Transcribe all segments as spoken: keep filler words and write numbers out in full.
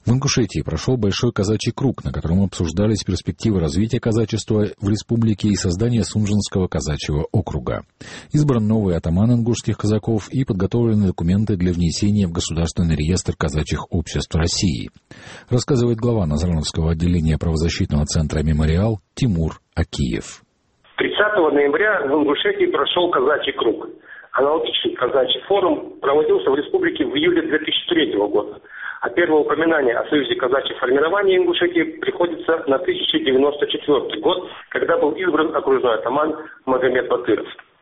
В Ингушетии прошел Большой казачий круг, на котором обсуждались перспективы развития казачества в республике и создания Сунжинского казачьего округа. Избран новый атаман ингушских казаков и подготовлены документы для внесения в Государственный реестр казачьих обществ России, рассказывает глава Назрановского отделения правозащитного центра «Мемориал» Тимур Акиев. тридцатого ноября в Ингушетии прошел казачий круг. Аналогичный казачий форум проводился в республике в июле две тысячи третьего года. А первое упоминание о Союзе казачьих формирований Ингушетии приходится на тысяча девятьсот девяносто четвёртый год, когда был избран окружной атаман Магомед Батыров.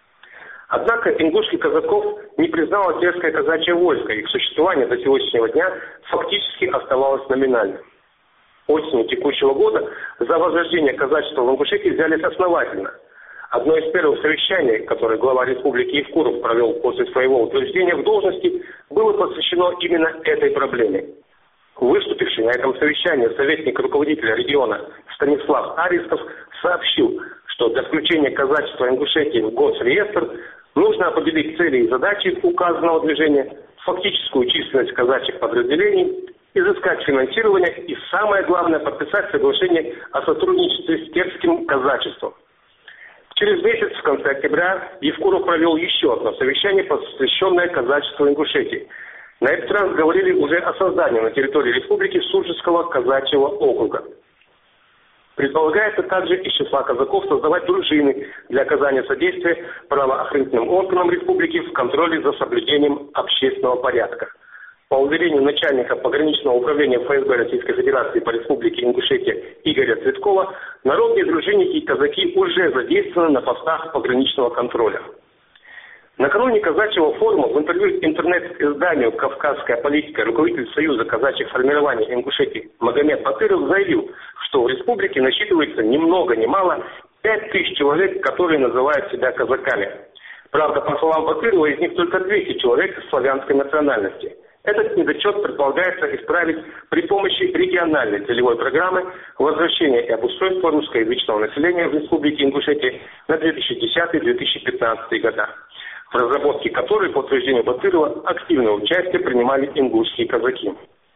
Однако ингушских казаков не признало терское казачье войско, их существование до сегодняшнего дня фактически оставалось номинальным. Осенью текущего года за возрождение казачества в Ингушетии взялись основательно. Одно из первых совещаний, которое глава республики Евкуров провел после своего утверждения в должности, было посвящено именно этой проблеме. Выступивший на этом совещании советник руководителя региона Станислав Аристов сообщил, что для включения казачества Ингушетии в Госреестр нужно определить цели и задачи указанного движения, фактическую численность казачьих подразделений, изыскать финансирование и, самое главное, подписать соглашение о сотрудничестве с терским казачеством. Через месяц, в конце октября, Евкуров провел еще одно совещание, посвященное казачеству Ингушетии. На этот раз говорили уже о создании на территории республики Сунжинского казачьего округа. Предполагается также из числа казаков создавать дружины для оказания содействия правоохранительным органам республики в контроле за соблюдением общественного порядка. По уверению начальника пограничного управления ФСБ Российской Федерации по республике Ингушетия Игоря Цветкова, народные дружинники и казаки уже задействованы на постах пограничного контроля. Накануне казачьего форума в интервью интернет-изданию «Кавказская политика» руководитель Союза казачьих формирований Ингушетии Магомед Батыров заявил, что в республике насчитывается ни много ни мало пять тысяч человек, которые называют себя казаками. Правда, по словам Батырова, из них только двести человек славянской национальности. Этот недочет предполагается исправить при помощи региональной целевой программы возвращения и обустройства русскоязычного населения в республике Ингушетия на две тысячи десятый — две тысячи пятнадцатый года, в разработке которой, по утверждению Батырова, активное участие принимали ингушские казаки.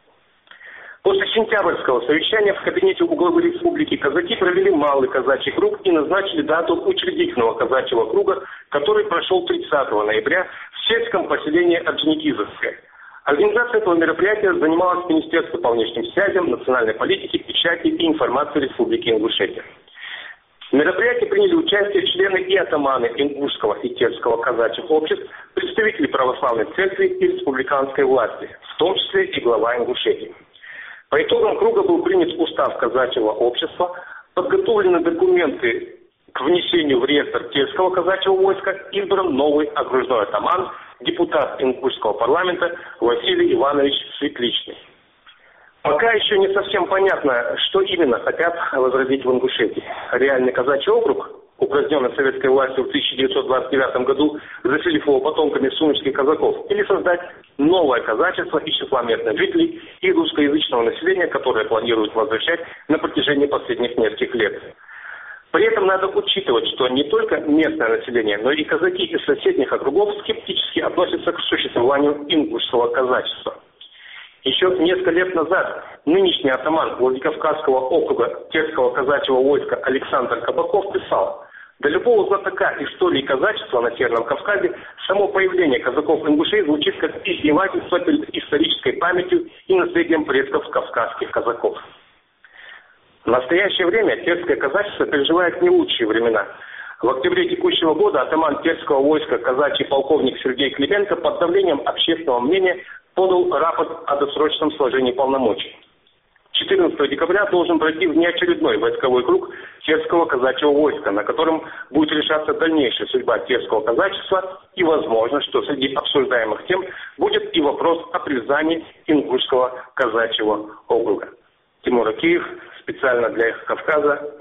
После сентябрьского совещания в кабинете у главы республики казаки провели малый казачий круг и назначили дату учредительного казачьего круга, который прошел тридцатого ноября в сельском поселении Орджоникидзевское. Организацией этого мероприятия занималось Министерство по внешним связям, национальной политике, печати и информации Республики Ингушетия. В мероприятии приняли участие члены и атаманы ингушского и терского казачьих обществ, представители православной церкви и республиканской власти, в том числе и глава Ингушетии. По итогам круга был принят устав казачьего общества, подготовлены документы к внесению в реестр терского казачьего войска, избран новый окружной атаман, депутат Ингушского парламента Василий Иванович Светличный. Пока еще не совсем понятно, что именно хотят возродить в Ингушетии. Реальный казачий округ, упраздненный советской властью в тысяча девятьсот двадцать девятом году, заселив его потомками сунжских казаков, или создать новое казачество из числа местных жителей и русскоязычного населения, которое планируют возвращать на протяжении последних нескольких лет. При этом надо учитывать, что не только местное население, но и казаки из соседних округов скептически относятся к существованию ингушского казачества. Еще несколько лет назад нынешний атаман Владикавказского округа терского казачьего войска Александр Кабаков писал: «Для любого знатока истории казачества на Северном Кавказе само появление казаков-ингушей звучит как издевательство перед исторической памятью и наследием предков кавказских казаков». В настоящее время терское казачество переживает не лучшие времена. В октябре текущего года атаман терского войска казачий полковник Сергей Клименко под давлением общественного мнения подал рапорт о досрочном сложении полномочий. четырнадцатого декабря должен пройти внеочередной войсковой круг терского казачьего войска, на котором будет решаться дальнейшая судьба терского казачества, и возможно, что среди обсуждаемых тем будет и вопрос о признании ингушского казачьего округа. Тимур Акиев, специально для «Эхо Кавказа».